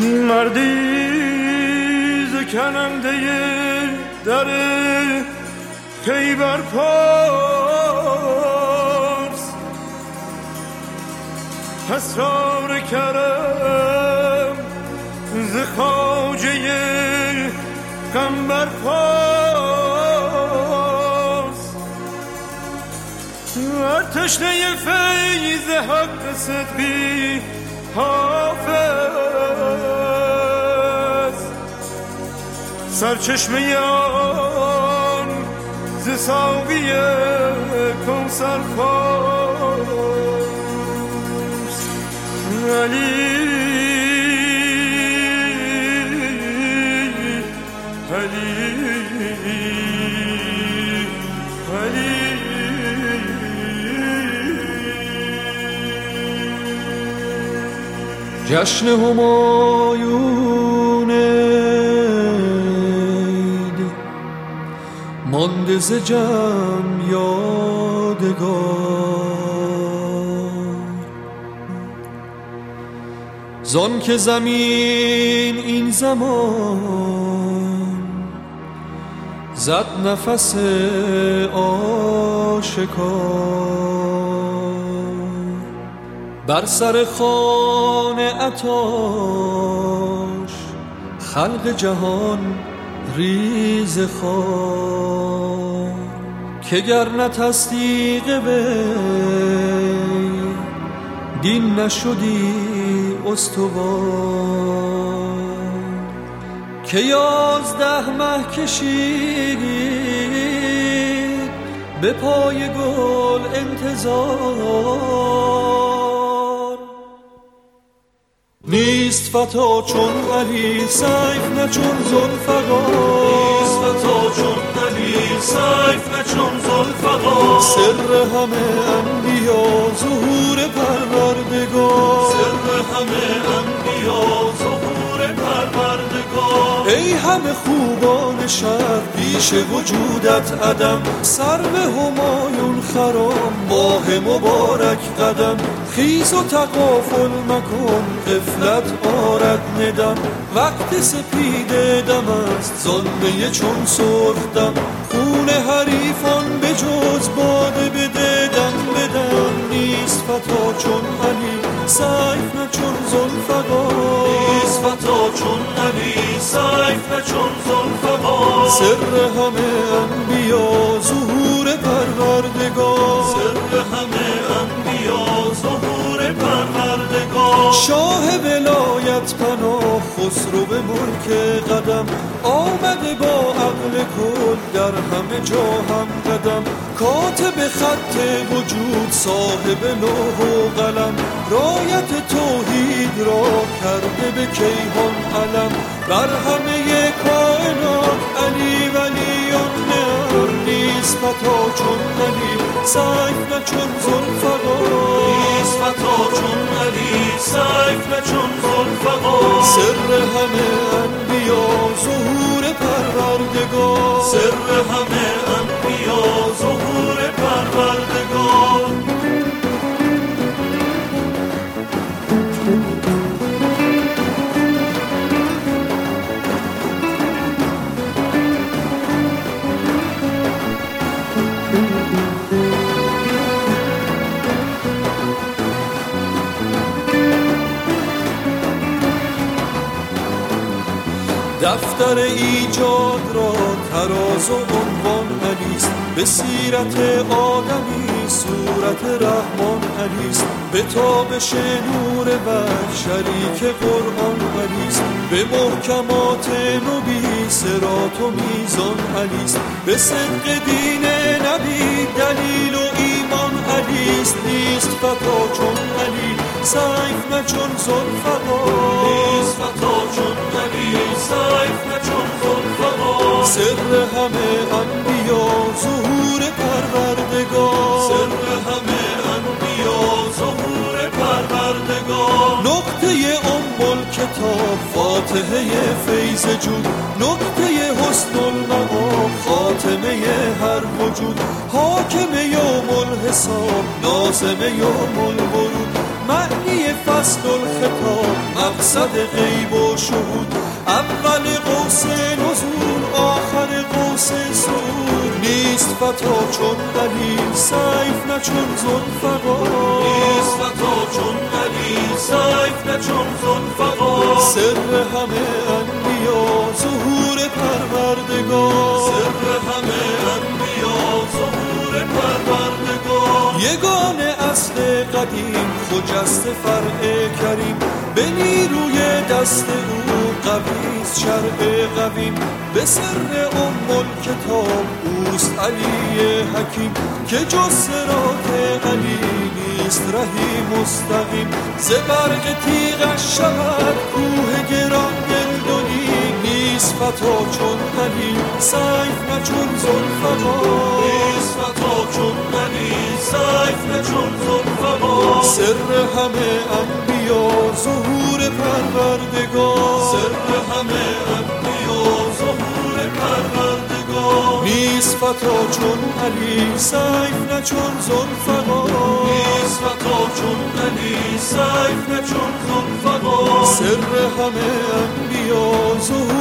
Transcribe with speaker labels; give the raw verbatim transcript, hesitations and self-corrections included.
Speaker 1: مردی زکننده در خیبر پارس، اسرار کرم ز خواجه قنبر پارس، هر تشنه فیض حق صدقی حافظ، سرچشمه آن ز ساقی کوثر فاز، علی علی علی.
Speaker 2: جشن همایون عید مانده ز جمع یادگار، زان که زمین این زمان زد نفس آشکار، بر سر خانه عطاش خلق جهان ریز خوار، که گر نه تصدیق وی دین نشدی استوار، که یازده مه کشید به پای گل انتظار، نیست فتا چون علی سیف نه چون ذوالفقار،
Speaker 3: نیست فتا چون علی سیف نه چون ذوالفقار،
Speaker 2: سر همه انبیا ظهور پروردگار،
Speaker 3: سر همه انبیا ظهور پروردگار،
Speaker 2: ای همه خوبان شهر پیش وجودت عدم، سر به همایون خرام ماه مبارک قدم، خیز و تغافل مکن غفلت آرد ندم، وقت سپیده دم است زانمه چون سرخ دم، خون حریفان به جز باده بده دم بدم، نیست فتا چون علی سیف نه چون ذوالفقار،
Speaker 3: نیست فتا چون علی سیف نه چون ذوالفقار،
Speaker 2: سر همه انبیا ظهور پروردگار،
Speaker 3: سر همه انبیا ظهور پروردگار،
Speaker 2: شاه ولایت پناه خسرو به ملک قدم، آمده با عقل کل در همه جا هم قدم، کاتب خط وجود صاحب لوح و قلم، رایت توحید را کرده به کیهان علم، بر همه کائنات علی ولی النعم، نیست فتا چون علی سیف نه چون ذوالفقار،
Speaker 3: نیست فتا چون علی سیف نه چون ذوالفقار،
Speaker 2: سر همه انبیا ظهور پروردگار،
Speaker 3: سر همه انبیا ظهور پروردگار.
Speaker 2: دفتر ایجاد را تراز و عنوان علیست، به سیرت آدمی صورت رحمان علیست، به تابش نور بر شریک قرآن علیست، به محکمات نبی صراط و میزان علیست، به صدق دین نبی دلیل و ایمان علیست، نیست فتا چون علی سیف نه چون ذوالفقار،
Speaker 3: نیست فتا چون علی سیف نه چون ذوالفقار،
Speaker 2: سر همه انبیا ظهور پروردگار،
Speaker 3: سر همه انبیا ظهور پروردگار،
Speaker 2: نقطه ام الکتاب فاتحه فیض جود، نقطه حسن المقام خاتمه هر وجود، حاکم یوم الحساب ناظم یوم الورود، معنی فصل الخطاب مقصد غیب و و شهود، اول قوس نزول آخر قوس سور. نیست فتا چون علی سیف نه چون ذوالفقار،
Speaker 3: نیست فتا چون علی سیف نه چون ذوالفقار.
Speaker 2: سر همه انبیا ظهور پروردگار،
Speaker 3: سر همه انبیا ظهور پروردگار.
Speaker 2: یگانه اصل قدیم خجست فرع کریم، به نیروی دست او قویست شرع قویم. به سر ام الکتاب اوست علی حکیم، که جز صراط علی نیست رهی مستقیم. ز برق تیغش شود کوه گران گلدونی، نیست فتا چون علی سیف نه چون ذوالفقار،
Speaker 3: نیست فتا چون علی سیف نه چون ذوالفقار.
Speaker 2: سر همه انبیا ظهور پروردگار،
Speaker 3: سر همه انبیا ظهور پروردگار.
Speaker 2: نیست فتا چون علی سیف نه چون ذوالفقار،
Speaker 3: نیست فتا چون علی سیف نه چون ذوالفقار.
Speaker 2: سر همه انبیا ظهور